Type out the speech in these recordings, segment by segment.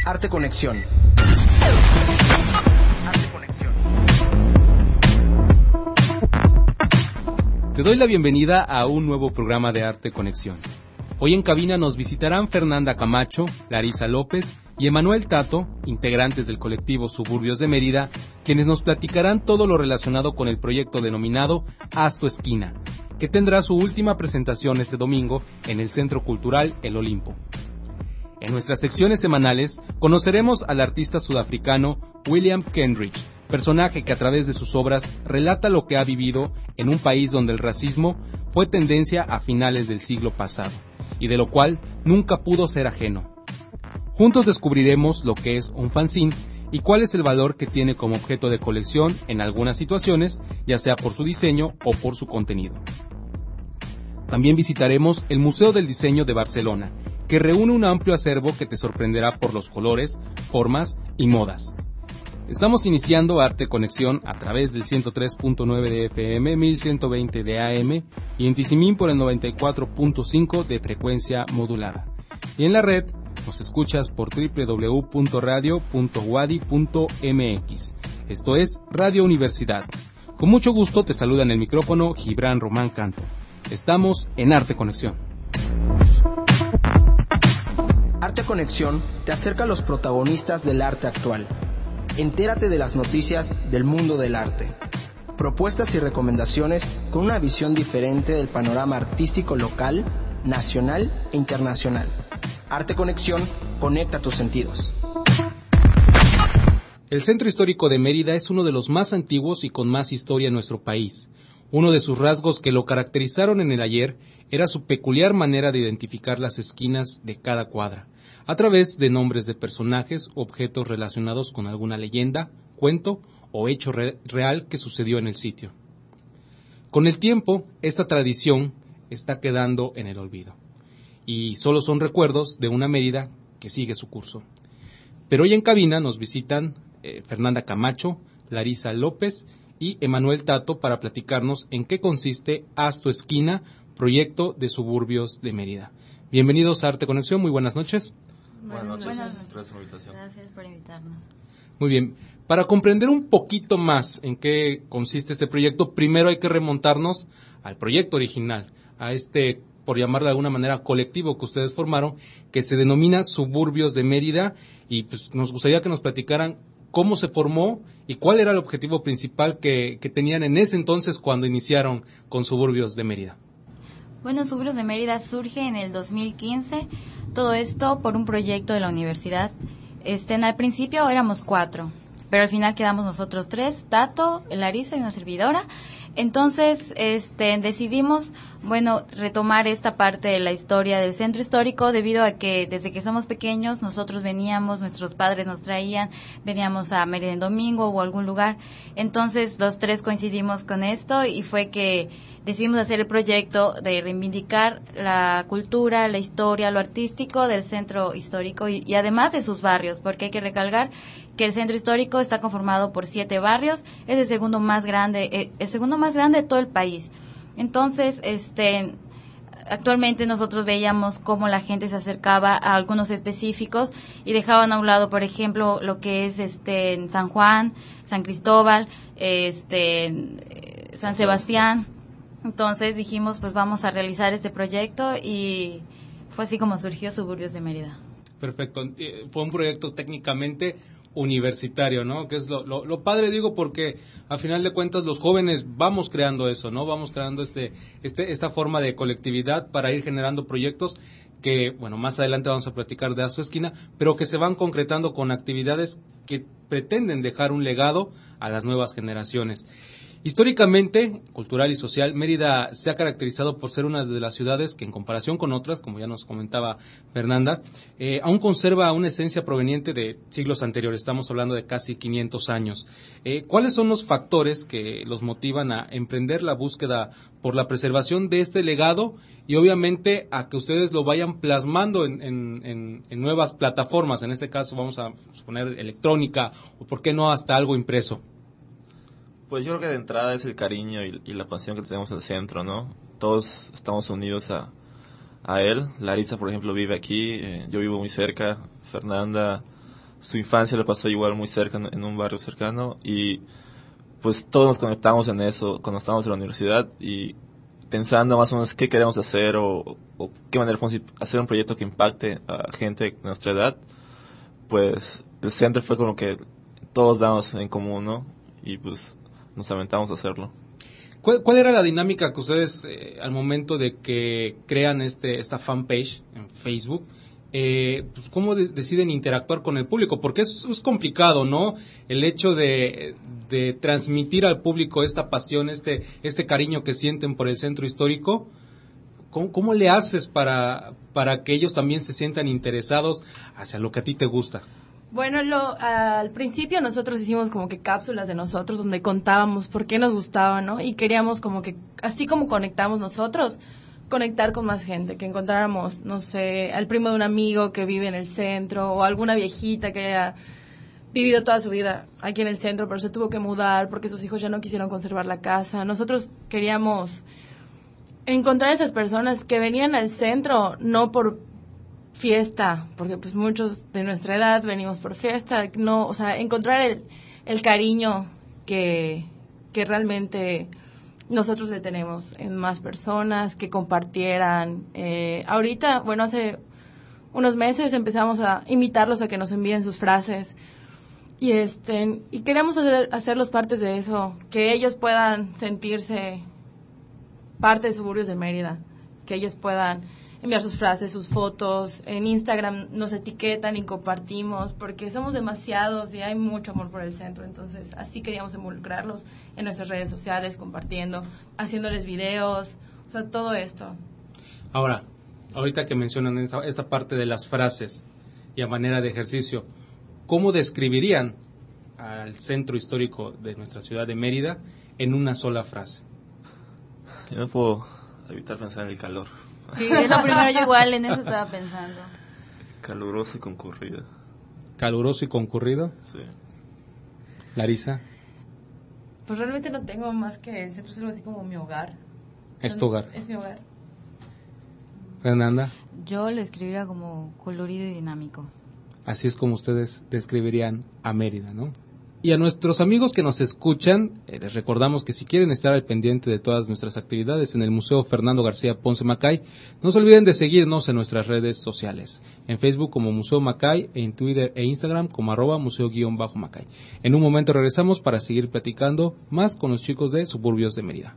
Arte Conexión. Te doy la bienvenida a un nuevo programa de Arte Conexión. Hoy en cabina nos visitarán Fernanda Camacho, Larisa López y Emanuel Tato, integrantes del colectivo Suburbios de Mérida, quienes nos platicarán todo lo relacionado con el proyecto denominado Haz tu Esquina, que tendrá su última presentación este domingo en el Centro Cultural El Olimpo. En nuestras secciones semanales conoceremos al artista sudafricano William Kendrick, personaje que a través de sus obras relata lo que ha vivido en un país donde el racismo fue tendencia a finales del siglo pasado, y de lo cual nunca pudo ser ajeno. Juntos descubriremos lo que es un fanzine y cuál es el valor que tiene como objeto de colección en algunas situaciones, ya sea por su diseño o por su contenido. También visitaremos el Museo del Diseño de Barcelona, que reúne un amplio acervo que te sorprenderá por los colores, formas y modas. Estamos iniciando Arte Conexión a través del 103.9 de FM, 1120 de AM y en Tizimín por el 94.5 de frecuencia modulada. Y en la red nos escuchas por www.radio.wadi.mx. Esto es Radio Universidad. Con mucho gusto te saluda en el micrófono Gibran Román Canto. Estamos en Arte Conexión. Arte Conexión te acerca a los protagonistas del arte actual. Entérate de las noticias del mundo del arte. Propuestas y recomendaciones con una visión diferente del panorama artístico local, nacional e internacional. Arte Conexión conecta tus sentidos. El Centro Histórico de Mérida es uno de los más antiguos y con más historia en nuestro país. Uno de sus rasgos que lo caracterizaron en el ayer era su peculiar manera de identificar las esquinas de cada cuadra, a través de nombres de personajes o objetos relacionados con alguna leyenda, cuento o hecho real que sucedió en el sitio. Con el tiempo, esta tradición está quedando en el olvido, y solo son recuerdos de una Mérida que sigue su curso. Pero hoy en cabina nos visitan Fernanda Camacho, Larisa López y Emanuel Tato para platicarnos en qué consiste Haz tu Esquina, proyecto de Suburbios de Mérida. Bienvenidos a Arte Conexión, muy buenas noches. Buenas noches. Gracias por la invitación. Gracias por invitarnos. Muy bien, para comprender un poquito más en qué consiste este proyecto, primero hay que remontarnos al proyecto original, a este, por llamarlo de alguna manera, colectivo que ustedes formaron, que se denomina Suburbios de Mérida, y pues nos gustaría que nos platicaran cómo se formó y cuál era el objetivo principal que tenían en ese entonces cuando iniciaron con Suburbios de Mérida. Bueno, Suburbios de Mérida surge en el 2015, todo esto por un proyecto de la universidad. Al principio éramos 4, pero al final quedamos nosotros 3, Tato, Larisa y una servidora. Entonces, decidimos, retomar esta parte de la historia del centro histórico debido a que desde que somos pequeños nosotros veníamos, nuestros padres nos traían, veníamos a Mérida en domingo o a algún lugar. Entonces, los 3 coincidimos con esto y fue que decidimos hacer el proyecto de reivindicar la cultura, la historia, lo artístico del centro histórico y además de sus barrios, porque hay que recalcar que el centro histórico está conformado por 7 barrios, es el segundo más grande de todo el país. Entonces, actualmente nosotros veíamos cómo la gente se acercaba a algunos específicos y dejaban a un lado, por ejemplo, lo que es San Juan, San Cristóbal, San Sebastián. Entonces dijimos, pues vamos a realizar este proyecto y fue así como surgió Suburbios de Mérida. Perfecto. Fue un proyecto técnicamente universitario, ¿no? Que es lo padre, digo, porque a final de cuentas los jóvenes vamos creando eso, ¿no? Vamos creando esta forma de colectividad para ir generando proyectos que, bueno, más adelante vamos a platicar de Haz tu Esquina, pero que se van concretando con actividades que pretenden dejar un legado a las nuevas generaciones. Históricamente, cultural y social, Mérida se ha caracterizado por ser una de las ciudades que, en comparación con otras, como ya nos comentaba Fernanda, aún conserva una esencia proveniente de siglos anteriores. Estamos hablando de casi 500 años. ¿Cuáles son los factores que los motivan a emprender la búsqueda por la preservación de este legado y, obviamente, a que ustedes lo vayan plasmando en nuevas plataformas? En este caso, vamos a poner electrónica o, ¿por qué no, hasta algo impreso? Pues yo creo que de entrada es el cariño y la pasión que tenemos al centro, ¿no? Todos estamos unidos a él. Larisa, por ejemplo, vive aquí, yo vivo muy cerca, Fernanda su infancia la pasó igual muy cerca, en un barrio cercano, y pues todos nos conectamos en eso cuando estábamos en la universidad y pensando más o menos qué queremos hacer o qué manera podemos hacer un proyecto que impacte a gente de nuestra edad. Pues el centro fue como que todos damos en común, ¿no? Y pues nos aventamos a hacerlo. ¿Cuál era la dinámica que ustedes al momento de que crean esta fanpage en Facebook? Pues ¿cómo deciden interactuar con el público? Porque es complicado, ¿no? El hecho de transmitir al público esta pasión, este cariño que sienten por el centro histórico. ¿Cómo le haces para que ellos también se sientan interesados hacia lo que a ti te gusta? Bueno, al principio nosotros hicimos como que cápsulas de nosotros donde contábamos por qué nos gustaba, ¿no? Y queríamos como que, así como conectamos nosotros, conectar con más gente, que encontráramos, no sé, al primo de un amigo que vive en el centro o alguna viejita que haya vivido toda su vida aquí en el centro, pero se tuvo que mudar porque sus hijos ya no quisieron conservar la casa. Nosotros queríamos encontrar esas personas que venían al centro no por fiesta, porque pues muchos de nuestra edad venimos por fiesta, no, o sea, encontrar el cariño que realmente nosotros le tenemos en más personas, que compartieran. Ahorita, bueno, hace unos meses empezamos a invitarlos a que nos envíen sus frases y queremos hacerlos partes de eso, que ellos puedan sentirse parte de Suburbios de Mérida, que ellos puedan enviar sus frases, sus fotos. En Instagram nos etiquetan y compartimos porque somos demasiados y hay mucho amor por el centro, entonces así queríamos involucrarlos en nuestras redes sociales, compartiendo, haciéndoles videos, o sea, todo esto. Ahora, ahorita que mencionan esta parte de las frases y a manera de ejercicio, ¿cómo describirían al centro histórico de nuestra ciudad de Mérida en una sola frase? Yo no puedo evitar pensar en el calor. Sí, es lo primero, yo igual en eso estaba pensando. Caluroso y concurrido. ¿Caluroso y concurrido? Sí. ¿Larisa? Pues realmente no tengo más que el centro, es algo así como mi hogar. ¿Es tu hogar? Es mi hogar. ¿Fernanda? Yo lo escribiría como colorido y dinámico. Así es como ustedes describirían a Mérida, ¿no? Y a nuestros amigos que nos escuchan, les recordamos que si quieren estar al pendiente de todas nuestras actividades en el Museo Fernando García Ponce Macay, no se olviden de seguirnos en nuestras redes sociales, en Facebook como Museo Macay, en Twitter e Instagram como @museo_Macay. En un momento regresamos para seguir platicando más con los chicos de Suburbios de Mérida.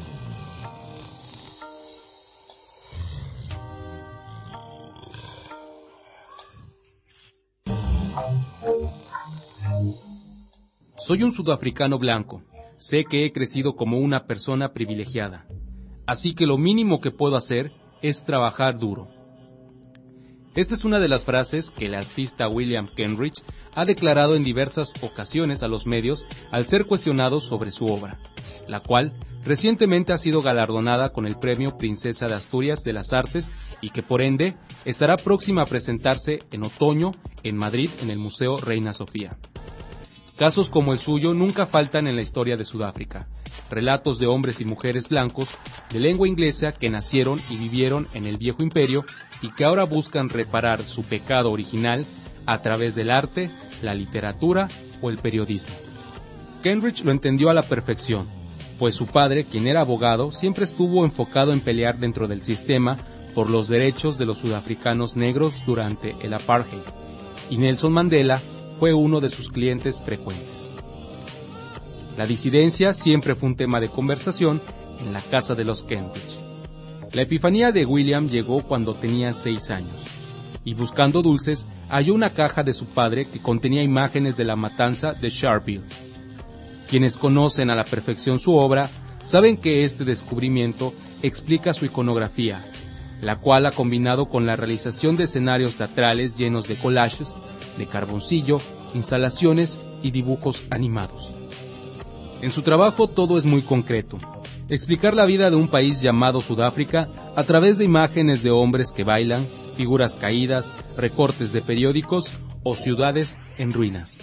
Soy un sudafricano blanco. Sé que he crecido como una persona privilegiada. Así que lo mínimo que puedo hacer es trabajar duro. Esta es una de las frases que el artista William Kenrich ha declarado en diversas ocasiones a los medios al ser cuestionado sobre su obra, la cual recientemente ha sido galardonada con el premio Princesa de Asturias de las Artes y que por ende estará próxima a presentarse en otoño en Madrid en el Museo Reina Sofía. Casos como el suyo nunca faltan en la historia de Sudáfrica. Relatos de hombres y mujeres blancos de lengua inglesa que nacieron y vivieron en el viejo imperio y que ahora buscan reparar su pecado original a través del arte, la literatura o el periodismo. Kenrich lo entendió a la perfección, pues su padre, quien era abogado, siempre estuvo enfocado en pelear dentro del sistema por los derechos de los sudafricanos negros durante el apartheid, y Nelson Mandela fue uno de sus clientes frecuentes. La disidencia siempre fue un tema de conversación en la casa de los Kenrich. La epifanía de William llegó cuando tenía 6 años, y buscando dulces halló una caja de su padre que contenía imágenes de la matanza de Sharpeville. Quienes conocen a la perfección su obra saben que este descubrimiento explica su iconografía, la cual ha combinado con la realización de escenarios teatrales llenos de collages, de carboncillo, instalaciones y dibujos animados. En su trabajo todo es muy concreto. Explicar la vida de un país llamado Sudáfrica a través de imágenes de hombres que bailan, figuras caídas, recortes de periódicos o ciudades en ruinas.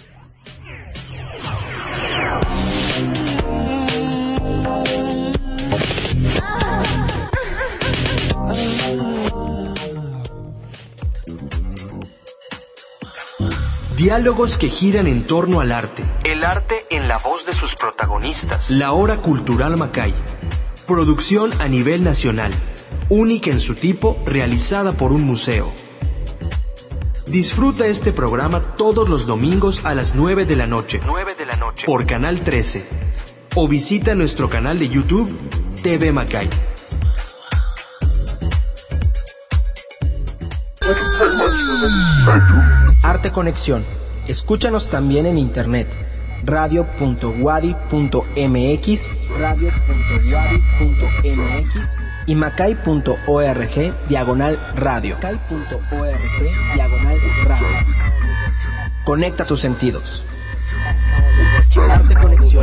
Diálogos que giran en torno al arte. El arte en la voz de sus protagonistas. La Hora Cultural Macay. Producción a nivel nacional. Única en su tipo, realizada por un museo. Disfruta este programa todos los domingos a las 9 de la noche. 9 de la noche. Por Canal 13. O visita nuestro canal de YouTube, TV Macay. Arte Conexión. Escúchanos también en internet. radio.wadi.mx, radio.wadi.mx y macay.org/radio. macay.org/radio. Conecta tus sentidos. Arte Conexión.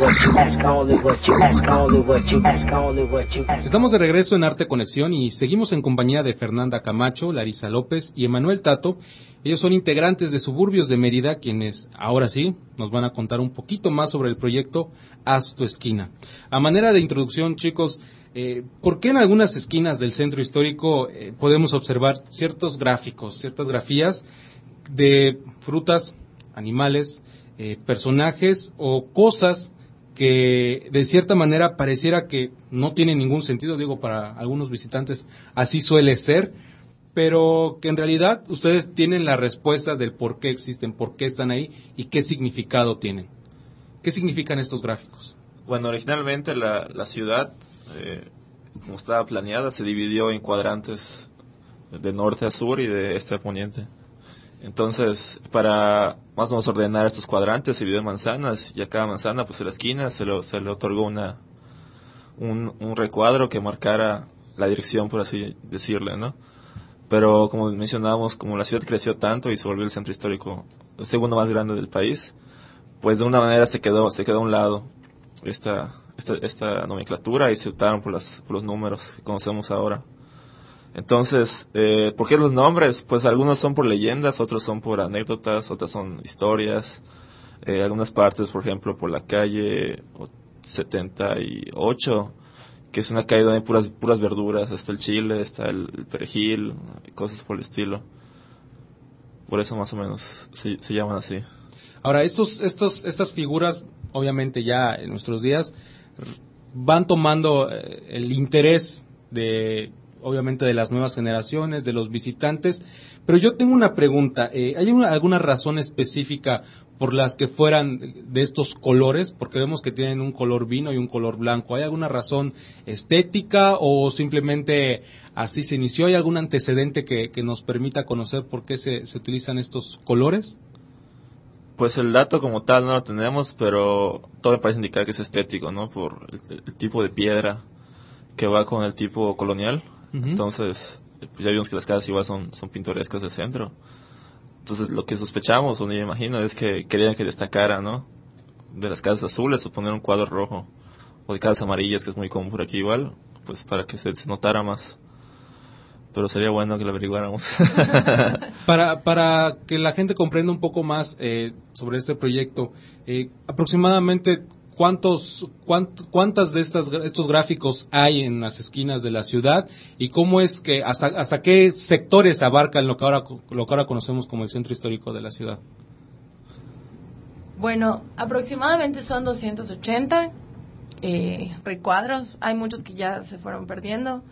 Estamos de regreso en Arte Conexión y seguimos en compañía de Fernanda Camacho, Larisa López y Emanuel Tato. Ellos son integrantes de Suburbios de Mérida, quienes ahora sí nos van a contar un poquito más sobre el proyecto Haz tu esquina. A manera de introducción, chicos, ¿por qué en algunas esquinas del centro histórico podemos observar ciertos gráficos, ciertas grafías de frutas, animales, personajes o cosas que de cierta manera pareciera que no tienen ningún sentido? Digo, para algunos visitantes así suele ser, pero que en realidad ustedes tienen la respuesta del por qué existen, por qué están ahí y qué significado tienen. ¿Qué significan estos gráficos? Bueno, originalmente la ciudad, como estaba planeada, se dividió en cuadrantes de norte a sur y de este a poniente. Entonces, para más o menos ordenar estos cuadrantes, se dividió en manzanas, y a cada manzana, pues en la esquina, se le otorgó un recuadro que marcara la dirección, por así decirle, ¿no? Pero, como mencionábamos, como la ciudad creció tanto y se volvió el centro histórico el segundo más grande del país, pues de una manera se quedó a un lado esta nomenclatura y se optaron por los números que conocemos ahora. Entonces, ¿por qué los nombres? Pues algunos son por leyendas, otros son por anécdotas, otras son historias. Algunas partes, por ejemplo, por la calle 78, que es una calle donde hay puras verduras, está el chile, está el perejil, cosas por el estilo. Por eso más o menos se llaman así. Ahora, estas figuras, obviamente ya en nuestros días, van tomando el interés obviamente de las nuevas generaciones, de los visitantes, pero yo tengo una pregunta. ¿Hay alguna razón específica por las que fueran de estos colores? Porque vemos que tienen un color vino y un color blanco. ¿Hay alguna razón estética o simplemente así se inició? ¿Hay algún antecedente que nos permita conocer por qué se utilizan estos colores? Pues el dato como tal no lo tenemos, pero todo me parece indicar que es estético, ¿no? Por el tipo de piedra que va con el tipo colonial. Uh-huh. Entonces, pues ya vimos que las casas igual son pintorescas del centro. Entonces, lo que sospechamos, o yo me imagino, es que querían que destacara, ¿no? De las casas azules, o poner un cuadro rojo, o de casas amarillas, que es muy común por aquí igual, pues para que se notara más. Pero sería bueno que lo averiguáramos. Para que la gente comprenda un poco más sobre este proyecto, aproximadamente ¿cuántas de estos gráficos hay en las esquinas de la ciudad y cómo es que hasta qué sectores abarcan lo que ahora conocemos como el centro histórico de la ciudad? Bueno, aproximadamente son 280 recuadros. Hay muchos que ya se fueron perdiendo.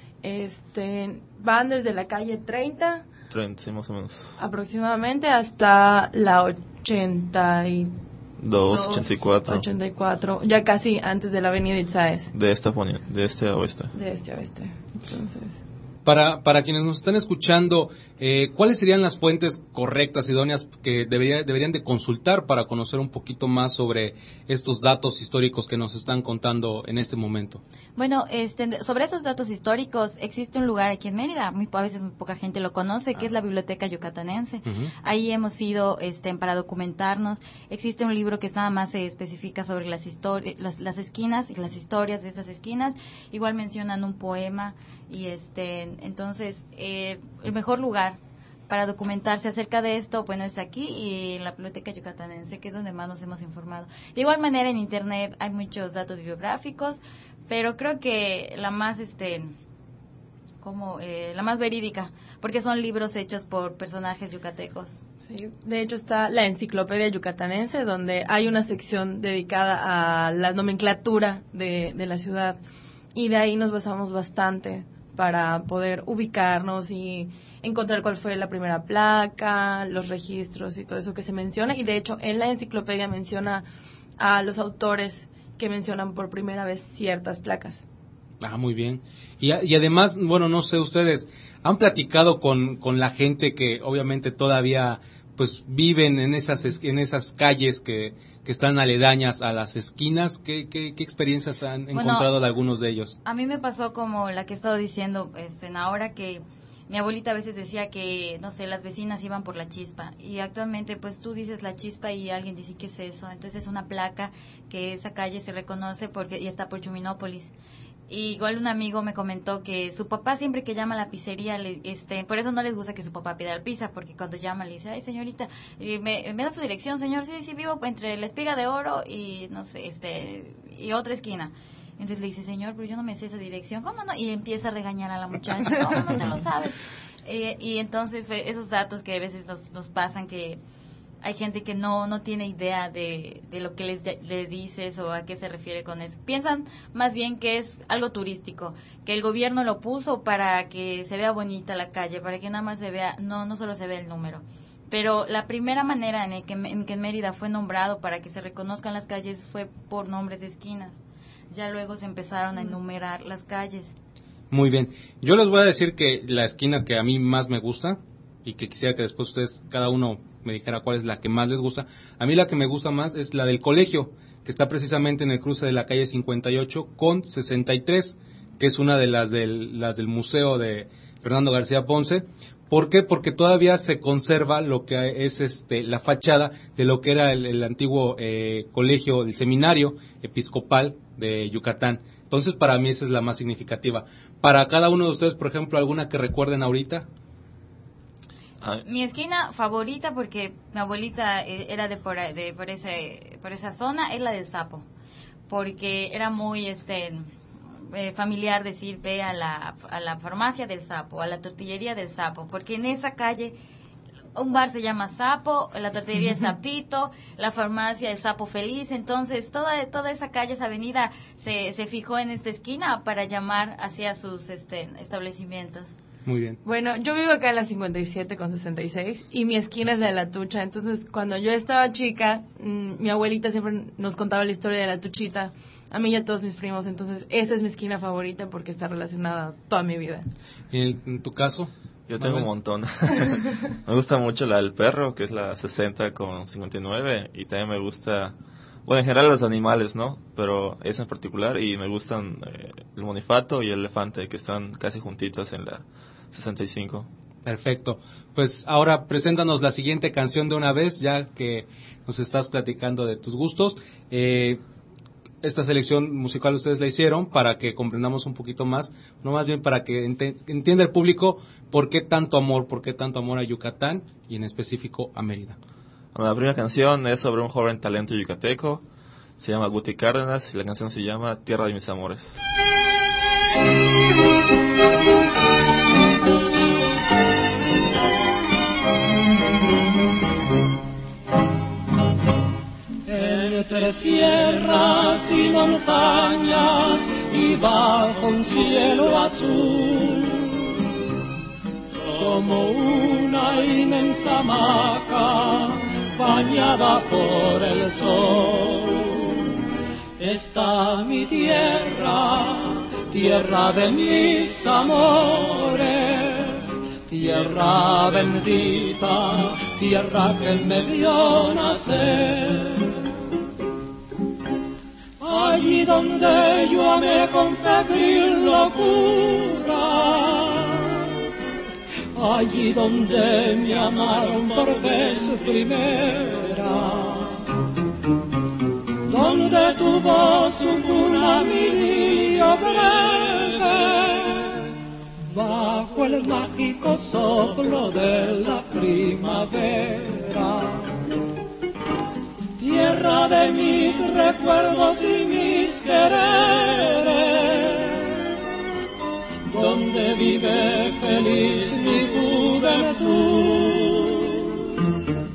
Van desde la calle 30, sí, más o menos, aproximadamente, hasta la 84, ya casi antes de la avenida Itzáez. De este a oeste. Entonces, para quienes nos están escuchando, ¿cuáles serían las fuentes correctas, idóneas, que deberían de consultar para conocer un poquito más sobre estos datos históricos que nos están contando en este momento? Bueno, sobre esos datos históricos, existe un lugar aquí en Mérida, a veces muy poca gente lo conoce, que es la Biblioteca Yucatanense. Uh-huh. Ahí hemos ido para documentarnos. Existe un libro que nada más se especifica sobre las esquinas y las historias de esas esquinas. Igual mencionan un poema y entonces el mejor lugar para documentarse acerca de esto, bueno, es aquí y en la Biblioteca Yucatanense, que es donde más nos hemos informado. De igual manera, en internet hay muchos datos bibliográficos, pero creo que la más la más verídica, porque son libros hechos por personajes yucatecos. Sí, de hecho está la Enciclopedia Yucatanense, donde hay una sección dedicada a la nomenclatura de la ciudad, y de ahí nos basamos bastante para poder ubicarnos y encontrar cuál fue la primera placa, los registros y todo eso que se menciona. Y de hecho en la enciclopedia menciona a los autores que mencionan por primera vez ciertas placas. Ah, muy bien. Y además, bueno, no sé, ustedes han platicado con la gente que obviamente todavía pues viven en esas calles que están aledañas a las esquinas. ¿Qué experiencias han encontrado de algunos de ellos? A mí me pasó como la que he estado diciendo ahora, que mi abuelita a veces decía que, no sé, las vecinas iban por la Chispa, y actualmente pues tú dices la Chispa y alguien dice ¿qué es eso? Entonces es una placa que esa calle se reconoce porque ya está por Chuminópolis. Y igual un amigo me comentó que su papá siempre que llama a la pizzería, por eso no les gusta que su papá pida la pizza, porque cuando llama le dice, ay señorita, ¿me da su dirección, señor? Sí, vivo entre la Espiga de Oro y no sé, y otra esquina. Entonces le dice, señor, pero yo no me sé esa dirección. ¿Cómo no? Y empieza a regañar a la muchacha, no te lo sabes. Y entonces esos datos que a veces nos pasan, que hay gente que no tiene idea de lo que le dices o a qué se refiere con eso. Piensan más bien que es algo turístico, que el gobierno lo puso para que se vea bonita la calle, para que nada más se vea, no solo se vea el número. Pero la primera manera en que en Mérida fue nombrado para que se reconozcan las calles fue por nombres de esquinas. Ya luego se empezaron a enumerar las calles. Muy bien. Yo les voy a decir que la esquina que a mí más me gusta, y que quisiera que después ustedes, cada uno, me dijera cuál es la que más les gusta. A mí la que me gusta más es la del colegio, que está precisamente en el cruce de la calle 58 con 63, que es una de las del Museo de Fernando García Ponce. ¿Por qué? Porque todavía se conserva lo que es la fachada de lo que era el antiguo colegio, el seminario episcopal de Yucatán. Entonces, para mí esa es la más significativa. Para cada uno de ustedes, por ejemplo, ¿alguna que recuerden ahorita? Mi esquina favorita, porque mi abuelita era por esa zona, es la del Sapo, porque era muy familiar decir ve a la farmacia del Sapo, a la tortillería del Sapo, porque en esa calle un bar se llama Sapo, la tortillería es Sapito, la farmacia es Sapo Feliz. Entonces toda esa calle, esa avenida se fijó en esta esquina para llamar hacia sus establecimientos. Muy bien. Bueno, yo vivo acá en la 57 con 66 y mi esquina es la de la Tucha. Entonces, cuando yo estaba chica, mi abuelita siempre nos contaba la historia de la Tuchita, a mí y a todos mis primos. Entonces, esa es mi esquina favorita porque está relacionada toda mi vida. ¿Y en tu caso? Yo tengo un montón. Me gusta mucho la del Perro, que es la 60 con 59, y también me gusta, bueno, en general los animales, ¿no? Pero esa en particular, y me gustan el Monifato y el Elefante, que están casi juntitos en la 65. Perfecto. Pues ahora preséntanos la siguiente canción de una vez, ya que nos estás platicando de tus gustos. Esta selección musical ustedes la hicieron para que comprendamos un poquito más, no más bien para que entienda el público por qué tanto amor a Yucatán y en específico a Mérida. Bueno, la primera canción es sobre un joven talento yucateco, se llama Guti Cárdenas y la canción se llama Tierra de mis amores. Entre sierras y montañas y bajo un cielo azul, como una inmensa hamaca bañada por el sol, está mi tierra, tierra de mis amores, tierra bendita, tierra que me vio nacer. Allí donde yo amé con febril locura, allí donde me amaron por vez primera, donde tuvo su cuna mi río breve, bajo el mágico soplo de la primavera. Tierra de mis recuerdos y mis quereres, donde vive feliz mi juventud.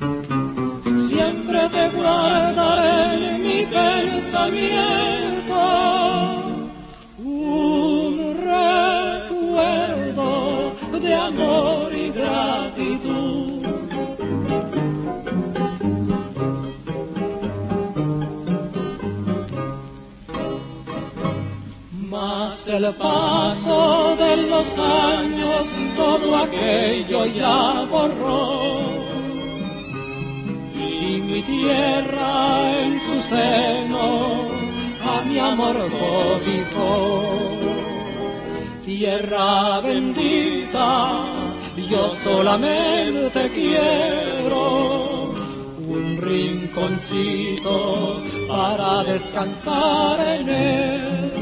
pensamiento, un recuerdo de amor y gratitud. Mas el paso de los años todo aquello ya borró, y mi tierra en su seno a mi amor cobijó. Tierra bendita, yo solamente quiero un rinconcito para descansar en él.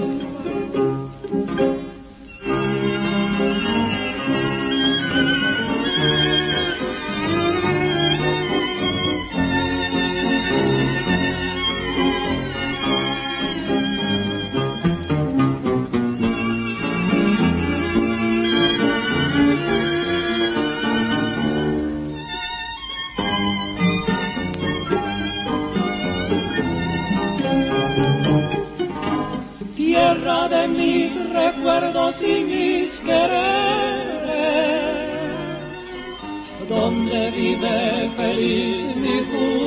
Tierra de mis recuerdos y mis quereres, donde vive feliz mi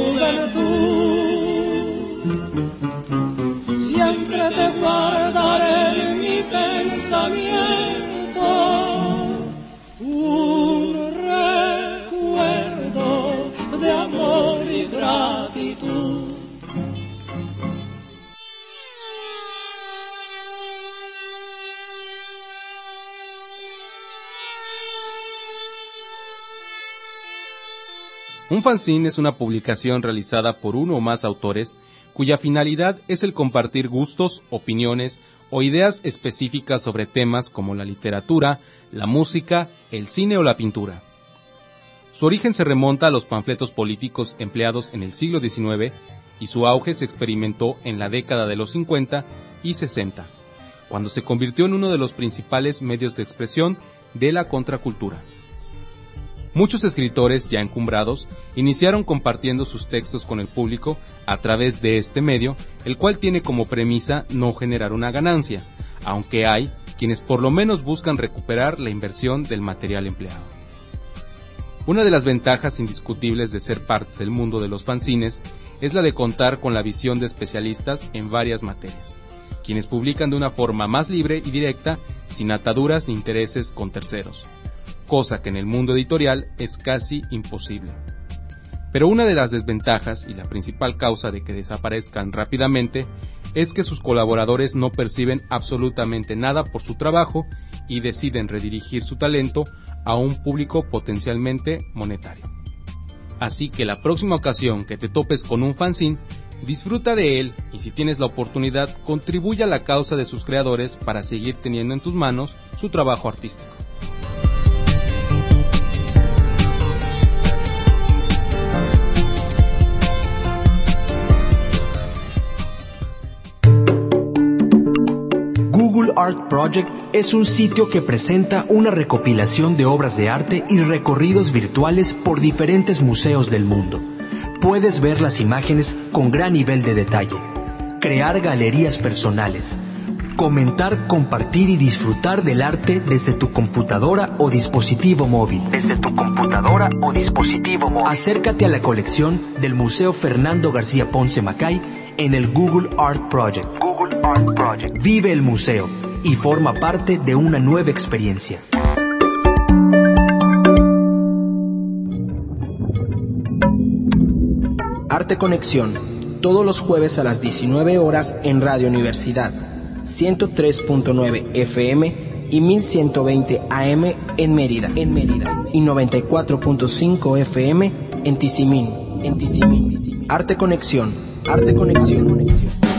juventud. Siempre te guardaré en mi pensamiento un recuerdo de amor y gratitud. Un fanzine es una publicación realizada por uno o más autores cuya finalidad es el compartir gustos, opiniones o ideas específicas sobre temas como la literatura, la música, el cine o la pintura. Su origen se remonta a los panfletos políticos empleados en el siglo XIX y su auge se experimentó en la década de los 50 y 60, cuando se convirtió en uno de los principales medios de expresión de la contracultura. Muchos escritores ya encumbrados iniciaron compartiendo sus textos con el público a través de este medio, el cual tiene como premisa no generar una ganancia, aunque hay quienes por lo menos buscan recuperar la inversión del material empleado. Una de las ventajas indiscutibles de ser parte del mundo de los fanzines es la de contar con la visión de especialistas en varias materias, quienes publican de una forma más libre y directa, sin ataduras ni intereses con terceros, cosa que en el mundo editorial es casi imposible. Pero una de las desventajas y la principal causa de que desaparezcan rápidamente es que sus colaboradores no perciben absolutamente nada por su trabajo y deciden redirigir su talento a un público potencialmente monetario. Así que la próxima ocasión que te topes con un fanzine, disfruta de él y si tienes la oportunidad, contribuye a la causa de sus creadores para seguir teniendo en tus manos su trabajo artístico. Google Art Project es un sitio que presenta una recopilación de obras de arte y recorridos virtuales por diferentes museos del mundo. Puedes ver las imágenes con gran nivel de detalle, crear galerías personales, comentar, compartir y disfrutar del arte desde tu computadora o dispositivo móvil. Acércate a la colección del Museo Fernando García Ponce Macay en el Google Art Project. Vive el museo y forma parte de una nueva experiencia. Arte Conexión, todos los jueves a las 19 horas en Radio Universidad, 103.9 FM y 1120 AM en Mérida, y 94.5 FM en Tizimín. Arte Conexión.